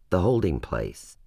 the holding place.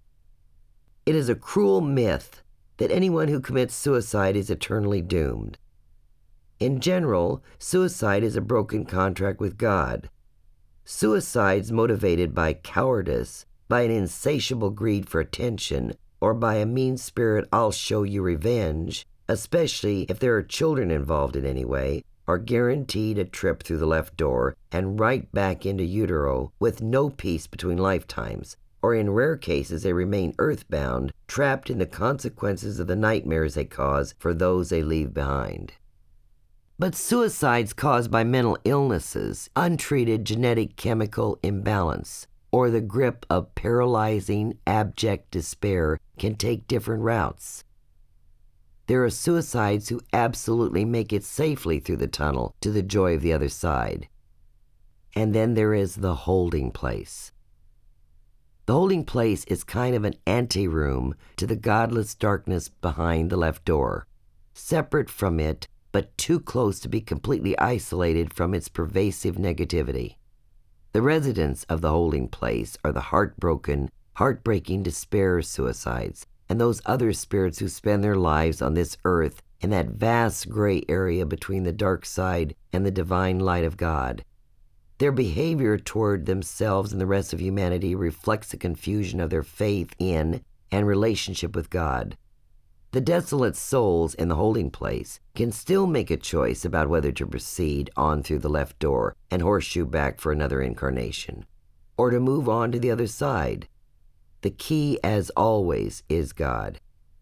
It is a cruel myth that anyone who commits suicide is eternally doomed. In general, suicide is a broken contract with God. Suicides motivated by cowardice, by an insatiable greed for attention, or by a mean spirit I'll show you revenge, especially if there are children involved in any way, are guaranteed a trip through the left door and right back into utero with no peace between lifetimes, or in rare cases they remain earthbound, trapped in the consequences of the nightmares they cause for those they leave behind. But suicides caused by mental illnesses, untreated genetic chemical imbalance, or the grip of paralyzing, abject despair can take different routes. There are suicides who absolutely make it safely through the tunnel to the joy of the other side. And then there is the holding place. The holding place is kind of an anteroom to the godless darkness behind the left door, separate from it, but too close to be completely isolated from its pervasive negativity. The residents of the holding place are the heartbreaking despair suicides, and those other spirits who spend their lives on this earth in that vast gray area between the dark side and the divine light of God. Their behavior toward themselves and the rest of humanity reflects the confusion of their faith in and relationship with God. The desolate souls in the holding place can still make a choice about whether to proceed on through the left door and horseshoe back for another incarnation, or to move on to the other side. The key, as always, is God.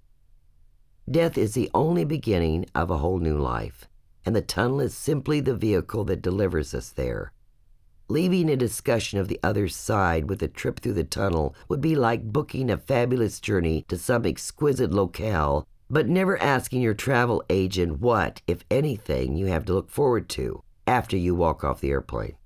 Death is the only beginning of a whole new life, and the tunnel is simply the vehicle that delivers us there. Leaving a discussion of the other side with a trip through the tunnel would be like booking a fabulous journey to some exquisite locale, but never asking your travel agent what, if anything, you have to look forward to after you walk off the airplane.